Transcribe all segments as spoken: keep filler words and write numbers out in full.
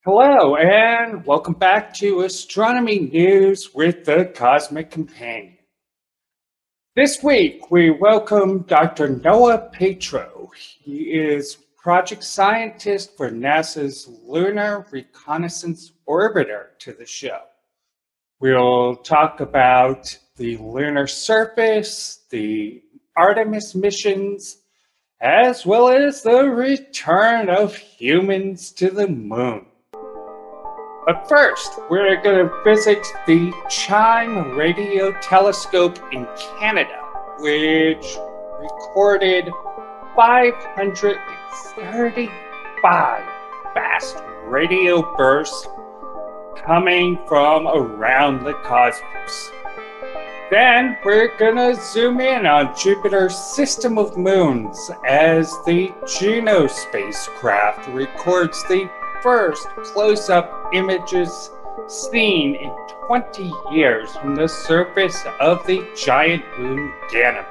Hello, and welcome back to Astronomy News with the Cosmic Companion. This week, we welcome Doctor Noah Petro. He is project scientist for NASA's Lunar Reconnaissance Orbiter to the show. We'll talk about the lunar surface, the Artemis missions, as well as the return of humans to the moon. But first, we're going to visit the CHIME Radio Telescope in Canada, which recorded five hundred thirty-five fast radio bursts coming from around the cosmos. Then we're going to zoom in on Jupiter's system of moons as the Juno spacecraft records the first close-up images seen in twenty years from the surface of the giant moon Ganymede.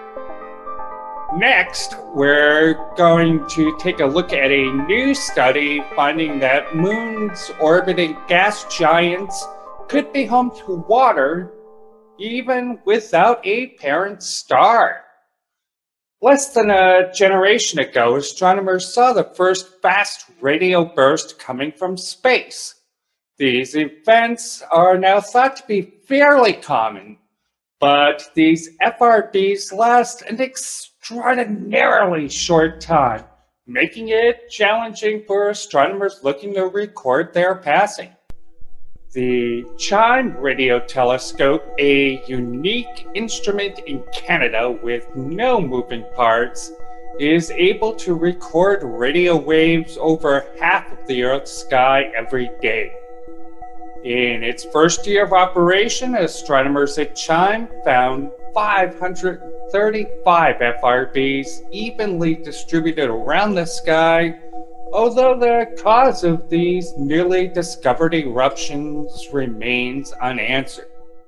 Next, we're going to take a look at a new study finding that moons orbiting gas giants could be home to water even without a parent star. Less than a generation ago, astronomers saw the first fast radio burst coming from space. These events are now thought to be fairly common, but these F R Bs last an extraordinarily short time, making it challenging for astronomers looking to record their passing. The CHIME Radio Telescope, a unique instrument in Canada with no moving parts, is able to record radio waves over half of the Earth's sky every day. In its first year of operation, astronomers at CHIME found five hundred thirty-five F R Bs evenly distributed around the sky, although the cause of these newly discovered eruptions remains unanswered.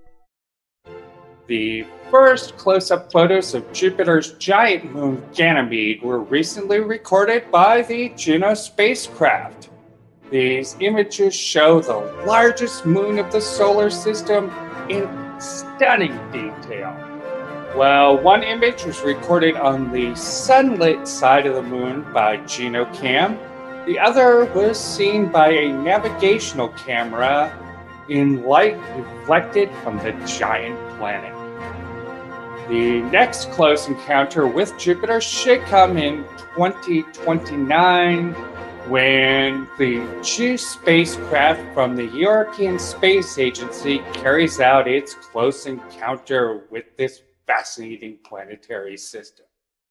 The first close-up photos of Jupiter's giant moon Ganymede were recently recorded by the Juno spacecraft. These images show the largest moon of the solar system in stunning detail. While one image was recorded on the sunlit side of the moon by GenoCam, the other was seen by a navigational camera in light reflected from the giant planet. The next close encounter with Jupiter should come in twenty twenty-nine, when the JUICE spacecraft from the European Space Agency carries out its close encounter with this fascinating planetary system.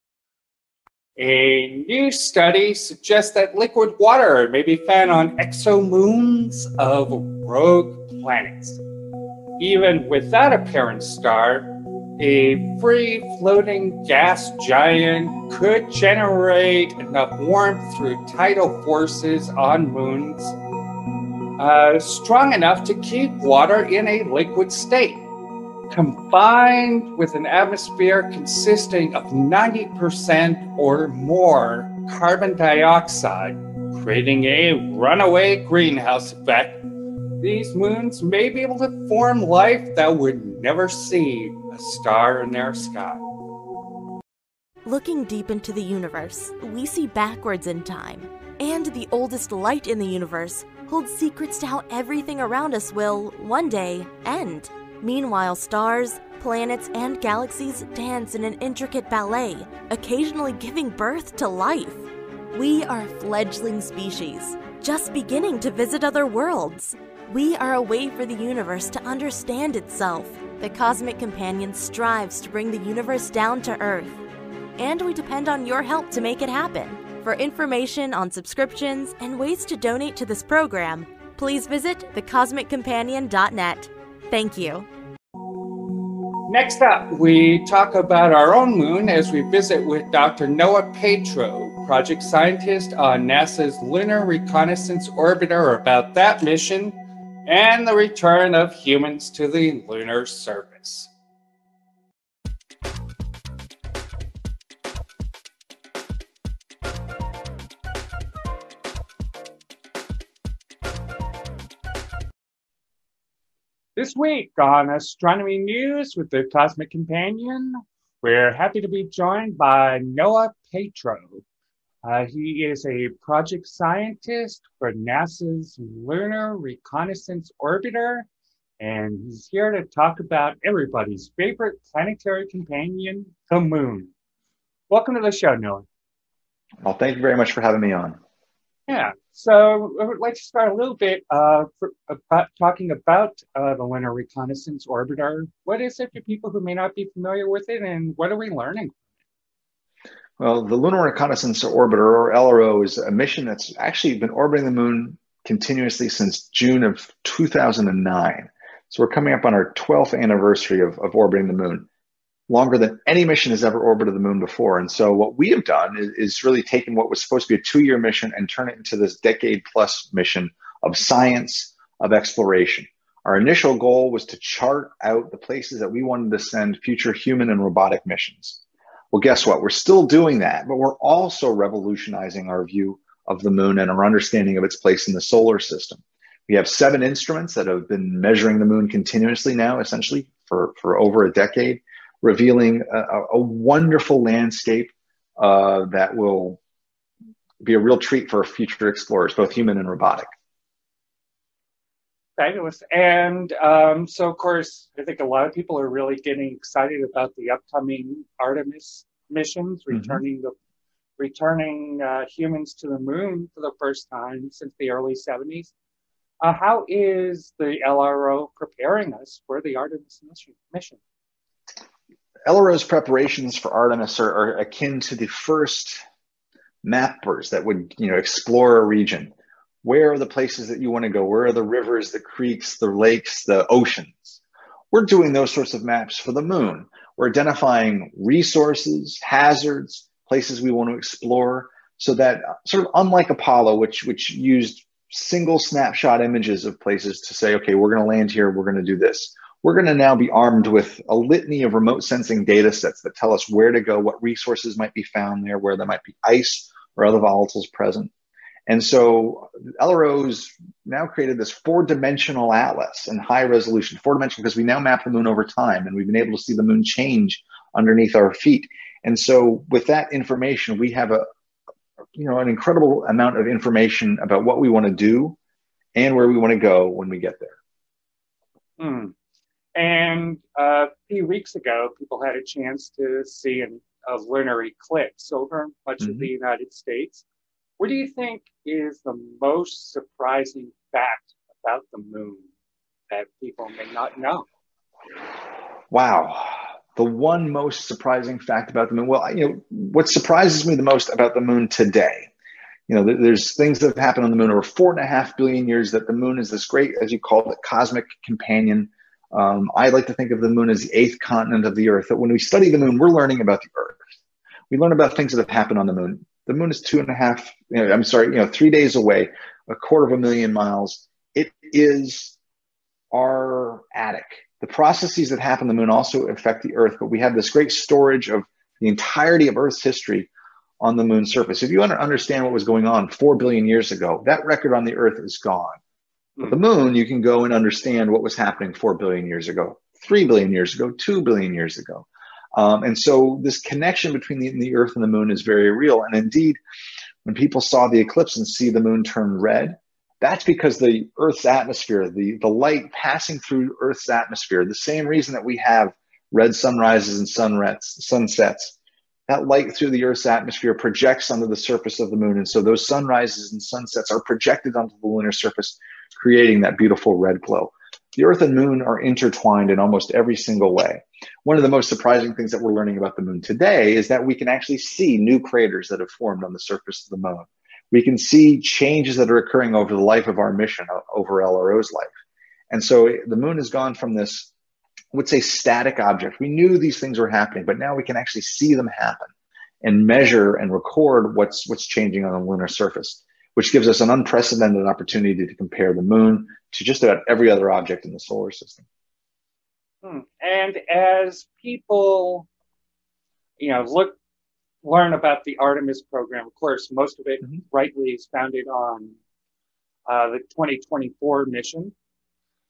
A new study suggests that liquid water may be found on exomoons of rogue planets. Even without a parent star, a free-floating gas giant could generate enough warmth through tidal forces on moons uh, strong enough to keep water in a liquid state, combined with an atmosphere consisting of ninety percent or more carbon dioxide, creating a runaway greenhouse effect. These moons may be able to form life that would never see a star in their sky. Looking deep into the universe, we see backwards in time, and the oldest light in the universe holds secrets to how everything around us will, one day, end. Meanwhile, stars, planets, and galaxies dance in an intricate ballet, occasionally giving birth to life. We are a fledgling species, just beginning to visit other worlds. We are a way for the universe to understand itself. The Cosmic Companion strives to bring the universe down to Earth, and we depend on your help to make it happen. For information on subscriptions and ways to donate to this program, please visit the cosmic companion dot net. Thank you. Next up, we talk about our own moon as we visit with Doctor Noah Petro, project scientist on NASA's Lunar Reconnaissance Orbiter, about that mission and the return of humans to the lunar surface. This week on Astronomy News with the Cosmic Companion, we're happy to be joined by Noah Petro. Uh, he is a project scientist for NASA's Lunar Reconnaissance Orbiter, and he's here to talk about everybody's favorite planetary companion, the Moon. Welcome to the show, Noah. Well, thank you very much for having me on. Yeah, so I would like to start a little bit uh, for, about talking about uh, the Lunar Reconnaissance Orbiter. What is it for people who may not be familiar with it, and what are we learning? Well, the Lunar Reconnaissance Orbiter, or L R O, is a mission that's actually been orbiting the Moon continuously since June of two thousand nine. So we're coming up on our twelfth anniversary of, of orbiting the Moon, longer than any mission has ever orbited the Moon before. And so what we have done is, is really taken what was supposed to be a two-year mission and turn it into this decade-plus mission of science, of exploration. Our initial goal was to chart out the places that we wanted to send future human and robotic missions. Well, guess what? We're still doing that, but we're also revolutionizing our view of the Moon and our understanding of its place in the solar system. We have seven instruments that have been measuring the Moon continuously now, essentially, for, for over a decade, revealing a, a wonderful landscape uh, that will be a real treat for future explorers, both human and robotic. Fabulous. And um, so, of course, I think a lot of people are really getting excited about the upcoming Artemis missions, returning mm-hmm. the returning uh, humans to the Moon for the first time since the early seventies. Uh, how is the L R O preparing us for the Artemis mission? mission? L R O's preparations for Artemis are, are akin to the first mappers that would, you know, explore a region. Where are the places that you want to go? Where are the rivers, the creeks, the lakes, the oceans? We're doing those sorts of maps for the Moon. We're identifying resources, hazards, places we want to explore, so that sort of unlike Apollo, which, which used single snapshot images of places to say, okay, we're going to land here, we're going to do this. We're going to now be armed with a litany of remote sensing data sets that tell us where to go, what resources might be found there, where there might be ice or other volatiles present. And so L R O's now created this four-dimensional atlas in high resolution, four-dimensional because we now map the Moon over time, and we've been able to see the Moon change underneath our feet. And so with that information, we have a, you know, an incredible amount of information about what we want to do and where we want to go when we get there. Hmm. And uh, a few weeks ago, people had a chance to see an, a lunar eclipse over much mm-hmm. of the United States. What do you think is the most surprising fact about the Moon that people may not know? Wow. The one most surprising fact about the Moon. Well, you know, what surprises me the most about the Moon today, you know, there's things that have happened on the Moon over four and a half billion years, that the Moon is this great, as you call it, cosmic companion. Um, I like to think of the Moon as the eighth continent of the Earth. That when we study the Moon, we're learning about the Earth. We learn about things that have happened on the Moon. The Moon is two and a half, you know, I'm sorry, you know, three days away, a quarter of a million miles. It is our attic. The processes that happen on the Moon also affect the Earth, but we have this great storage of the entirety of Earth's history on the Moon's surface. If you want to understand what was going on four billion years ago, that record on the Earth is gone. But the Moon, you can go and understand what was happening four billion years ago, three billion years ago, two billion years ago. Um, and so this connection between the, the Earth and the Moon is very real. And indeed, when people saw the eclipse and see the Moon turn red, that's because the Earth's atmosphere, the, the light passing through Earth's atmosphere, the same reason that we have red sunrises and sunrets, sunsets, that light through the Earth's atmosphere projects onto the surface of the Moon. And so those sunrises and sunsets are projected onto the lunar surface, creating that beautiful red glow. The Earth and Moon are intertwined in almost every single way. One of the most surprising things that we're learning about the Moon today is that we can actually see new craters that have formed on the surface of the Moon. We can see changes that are occurring over the life of our mission, over L R O's life. And so the Moon has gone from this, I would say, static object. We knew these things were happening, but now we can actually see them happen and measure and record what's, what's changing on the lunar surface, which gives us an unprecedented opportunity to compare the Moon to just about every other object in the solar system. Hmm. And as people, you know, look, learn about the Artemis program, of course, most of it mm-hmm. rightly is founded on uh, the twenty twenty-four mission.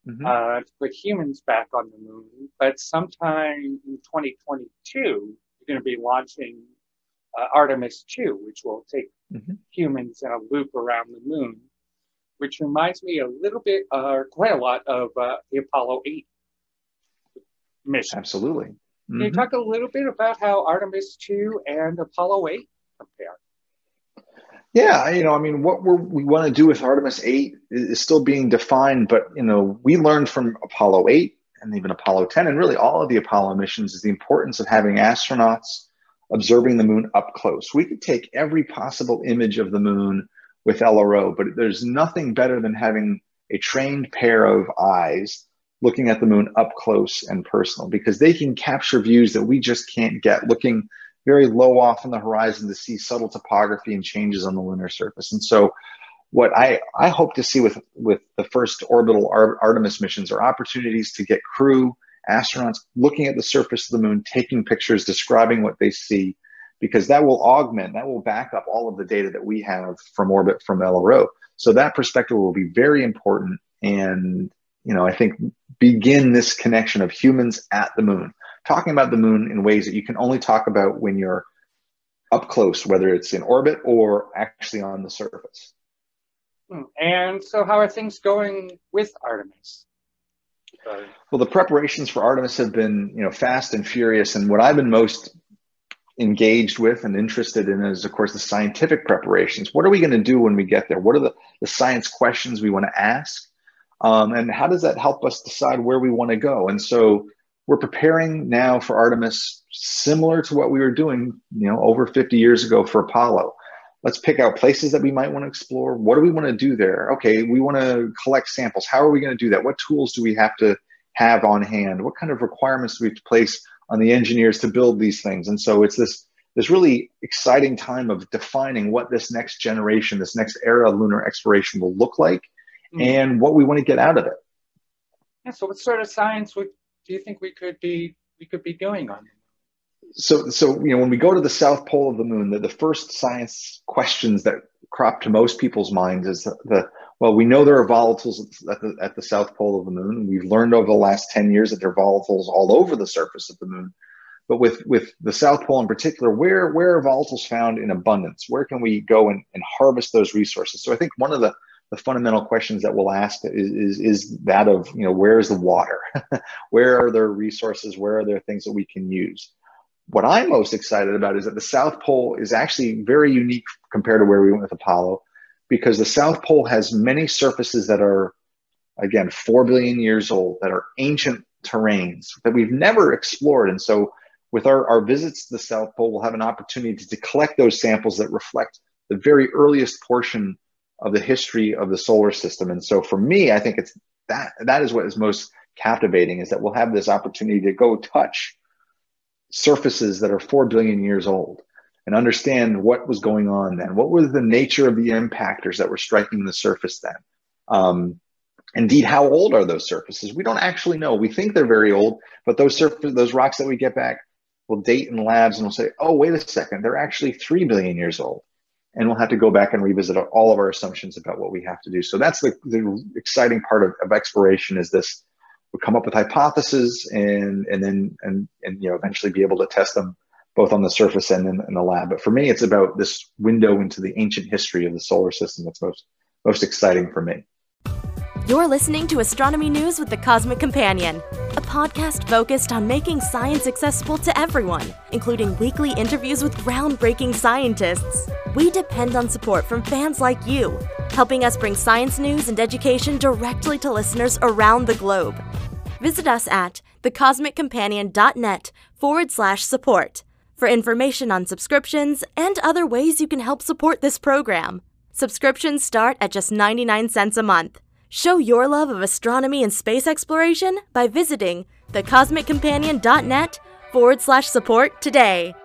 Mm-hmm. uh, to put humans back on the moon. But sometime in twenty twenty-two, you're going to be launching uh, Artemis two, which will take Mm-hmm. humans in a loop around the moon, which reminds me a little bit, or uh, quite a lot, of uh, the Apollo eight mission. Absolutely. Can you talk a little bit about how Artemis two and Apollo eight compare? Yeah, you know, I mean, what we're, we want to do with Artemis eight is still being defined, but, you know, we learned from Apollo eight and even Apollo ten, and really all of the Apollo missions, is the importance of having astronauts observing the moon up close. We could take every possible image of the moon with L R O, but there's nothing better than having a trained pair of eyes looking at the moon up close and personal, because they can capture views that we just can't get, looking very low off on the horizon to see subtle topography and changes on the lunar surface. And so what I, I hope to see with, with the first orbital Ar- Artemis missions are opportunities to get crew, astronauts looking at the surface of the moon, taking pictures, describing what they see, because that will augment, that will back up all of the data that we have from orbit from L R O. So that perspective will be very important. And, you know, I think begin this connection of humans at the moon, talking about the moon in ways that you can only talk about when you're up close, whether it's in orbit or actually on the surface. And so how are things going with Artemis? Uh, well, the preparations for Artemis have been, you know, fast and furious. And what I've been most engaged with and interested in is, of course, the scientific preparations. What are we going to do when we get there? What are the, the science questions we want to ask? Um, and how does that help us decide where we want to go? And so we're preparing now for Artemis similar to what we were doing, you know, over fifty years ago for Apollo. Let's pick out places that we might want to explore. What do we want to do there? Okay, we want to collect samples. How are we going to do that? What tools do we have to have on hand? What kind of requirements do we have to place on the engineers to build these things? And so it's this, this really exciting time of defining what this next generation, this next era of lunar exploration will look like, mm-hmm. and what we want to get out of it. Yeah, so what sort of science would do you think we could be we could be doing on it? So, so you know, when we go to the south pole of the moon, the, the first science questions that crop to most people's minds is the, the well, we know there are volatiles at the at the south pole of the moon. We've learned over the last ten years that there are volatiles all over the surface of the moon. But with with the south pole in particular, where where are volatiles found in abundance? Where can we go and, and harvest those resources? So I think one of the the fundamental questions that we'll ask is, is, is that of, you know, where is the water? Where are there resources? Where are there things that we can use? What I'm most excited about is that the South Pole is actually very unique compared to where we went with Apollo, because the South Pole has many surfaces that are, again, four billion years old, that are ancient terrains that we've never explored. And so with our, our visits to the South Pole, we'll have an opportunity to, to collect those samples that reflect the very earliest portion of the history of the solar system. And so for me, I think it's that that is what is most captivating, is that we'll have this opportunity to go touch surfaces that are four billion years old and understand what was going on then. What was the nature of the impactors that were striking the surface then? Um, indeed, how old are those surfaces? We don't actually know. We think they're very old, but those surface, those rocks that we get back will date in labs and we'll say, oh, wait a second, they're actually three billion years old. And we'll have to go back and revisit all of our assumptions about what we have to do. So that's the, the exciting part of, of exploration, is this, we'll come up with hypotheses and, and then, and, and, you know, eventually be able to test them both on the surface and in, in the lab. But for me, it's about this window into the ancient history of the solar system that's most, most exciting for me. You're listening to Astronomy News with the Cosmic Companion, a podcast focused on making science accessible to everyone, including weekly interviews with groundbreaking scientists. We depend on support from fans like you, helping us bring science news and education directly to listeners around the globe. Visit us at thecosmiccompanion.net forward slash support for information on subscriptions and other ways you can help support this program. Subscriptions start at just ninety-nine cents a month. Show your love of astronomy and space exploration by visiting thecosmiccompanion.net forward slash support today.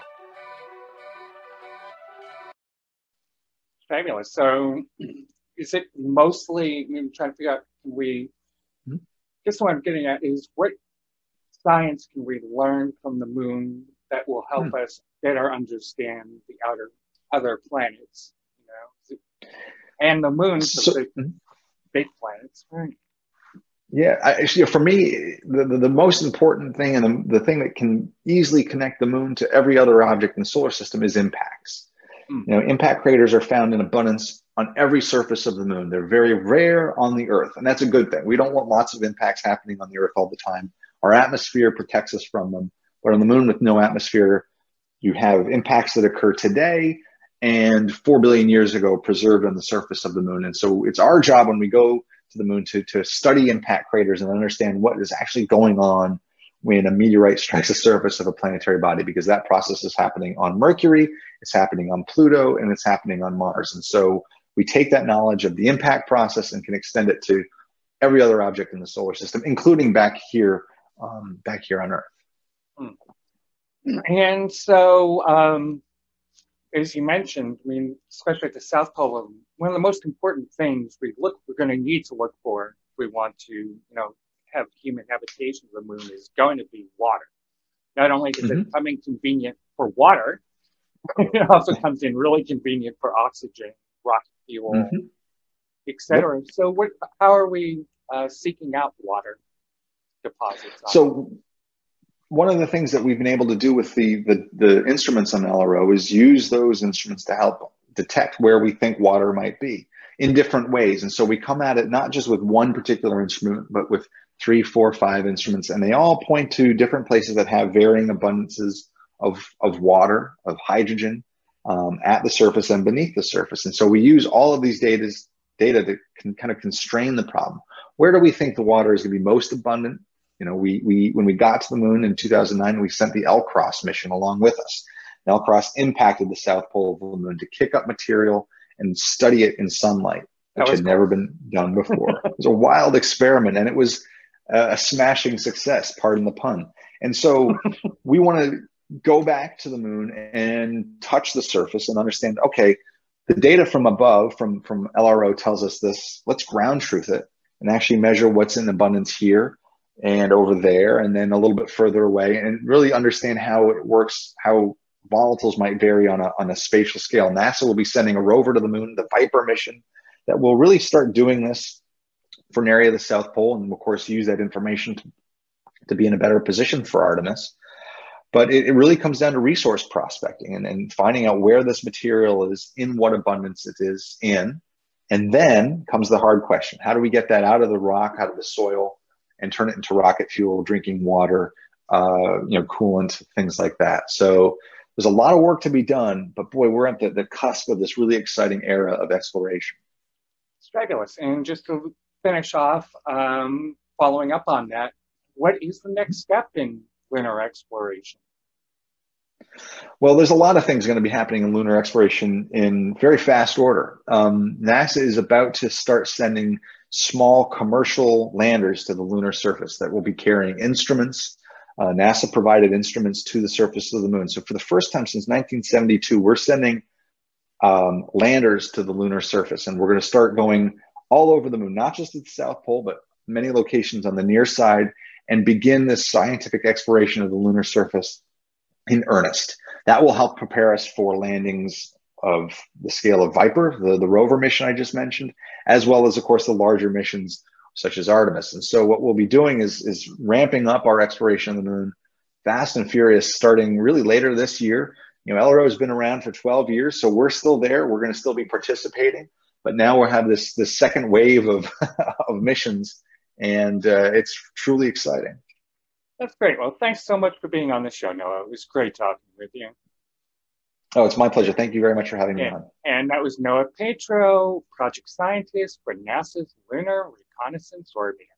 Fabulous. So is it mostly, I'm trying to figure out, can we, mm-hmm. guess what I'm getting at is, what science can we learn from the moon that will help mm. us better understand the outer other planets, you know? And the moon, so, the big, big planets, right? Yeah, I, actually, for me, the, the, the most important thing and the, the thing that can easily connect the moon to every other object in the solar system is impacts. Mm. You know, impact craters are found in abundance on every surface of the moon. They're very rare on the Earth, and that's a good thing. We don't want lots of impacts happening on the Earth all the time. Our atmosphere protects us from them, but on the moon with no atmosphere, you have impacts that occur today and four billion years ago preserved on the surface of the moon. And so it's our job when we go to the moon to, to study impact craters and understand what is actually going on when a meteorite strikes the surface of a planetary body, because that process is happening on Mercury, it's happening on Pluto, and it's happening on Mars. And so we take that knowledge of the impact process and can extend it to every other object in the solar system, including back here, um, back here on Earth. And so, um, as you mentioned, I mean, especially at the South Pole, one of the most important things we look, we're going to need to look for if we want to, you know, have human habitation of the moon is going to be water. Not only does mm-hmm. it come in convenient for water, it also comes in really convenient for oxygen, rocket fuel, mm-hmm. et cetera. Yep. So, what? How are we uh, seeking out water deposits? So. One of the things that we've been able to do with the, the, the instruments on L R O is use those instruments to help detect where we think water might be in different ways. And so we come at it not just with one particular instrument, but with three, four, five instruments, and they all point to different places that have varying abundances of, of water, of hydrogen um, at the surface and beneath the surface. And so we use all of these data, data to can kind of constrain the problem. Where do we think the water is going to be most abundant? You know, we, we, when we got to the moon in two thousand nine, we sent the L CROSS mission along with us. And L CROSS impacted the south pole of the moon to kick up material and study it in sunlight, which had cool. never been done before. It was a wild experiment, and it was a, a smashing success, pardon the pun. And so we want to go back to the moon and touch the surface and understand, okay, the data from above, from, from L R O tells us this, let's ground truth it and actually measure what's in abundance here and over there, and then a little bit further away, and really understand how it works, how volatiles might vary on a, on a spatial scale. NASA will be sending a rover to the moon, the Viper mission, that will really start doing this for an area of the South Pole, and of course use that information to, to be in a better position for Artemis. But it, it really comes down to resource prospecting and, and finding out where this material is, in what abundance it is in. And then comes the hard question. How do we get that out of the rock, out of the soil, and turn it into rocket fuel, drinking water, uh, you know, coolant, things like that. So there's a lot of work to be done, but boy, we're at the, the cusp of this really exciting era of exploration. It's fabulous. And just to finish off, um, following up on that, what is the next step in lunar exploration? Well, there's a lot of things going to be happening in lunar exploration in very fast order. Um, NASA is about to start sending small commercial landers to the lunar surface that will be carrying instruments. Uh, NASA provided instruments to the surface of the moon. So for the first time since nineteen seventy-two, we're sending um, landers to the lunar surface, and we're going to start going all over the moon, not just at the South Pole, but many locations on the near side, and begin this scientific exploration of the lunar surface in earnest. That will help prepare us for landings of the scale of Viper, the, the rover mission I just mentioned, as well as, of course, the larger missions such as Artemis. And so what we'll be doing is, is ramping up our exploration of the moon fast and furious, starting really later this year. You know, L R O has been around for twelve years, so we're still there. We're going to still be participating. But now we'll have this, this second wave of, of missions, and uh, it's truly exciting. That's great. Well, thanks so much for being on the show, Noah. It was great talking with you. Oh, it's my pleasure. Thank you very much for having me and, on. And that was Noah Petro, project scientist for NASA's Lunar Reconnaissance Orbiter.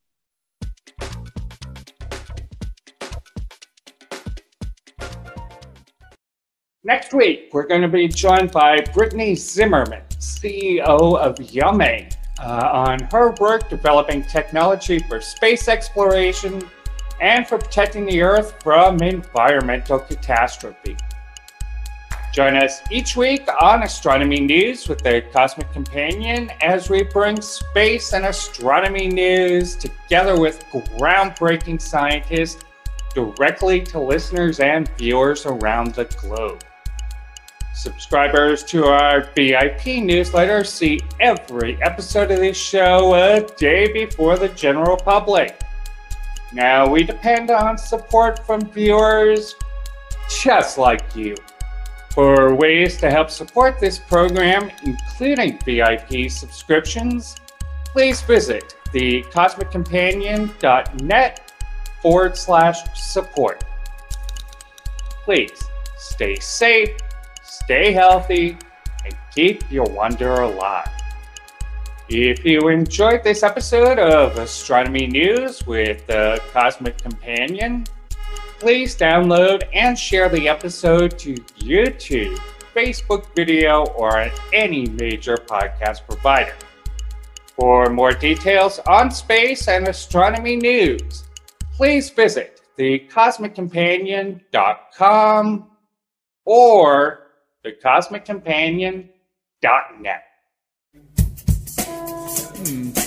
Next week, we're going to be joined by Brittany Zimmerman, C E O of Yume, uh, on her work developing technology for space exploration and for protecting the Earth from environmental catastrophe. Join us each week on Astronomy News with the Cosmic Companion as we bring space and astronomy news together with groundbreaking scientists directly to listeners and viewers around the globe. Subscribers to our V I P newsletter see every episode of this show a day before the general public. Now, we depend on support from viewers just like you. For ways to help support this program, including V I P subscriptions, please visit thecosmiccompanion.net forward slash support. Please stay safe, stay healthy, and keep your wonder alive. If you enjoyed this episode of Astronomy News with the Cosmic Companion, please download and share the episode to YouTube, Facebook video, or on any major podcast provider. For more details on space and astronomy news, please visit the cosmic companion dot com or the cosmic companion dot net. Hmm.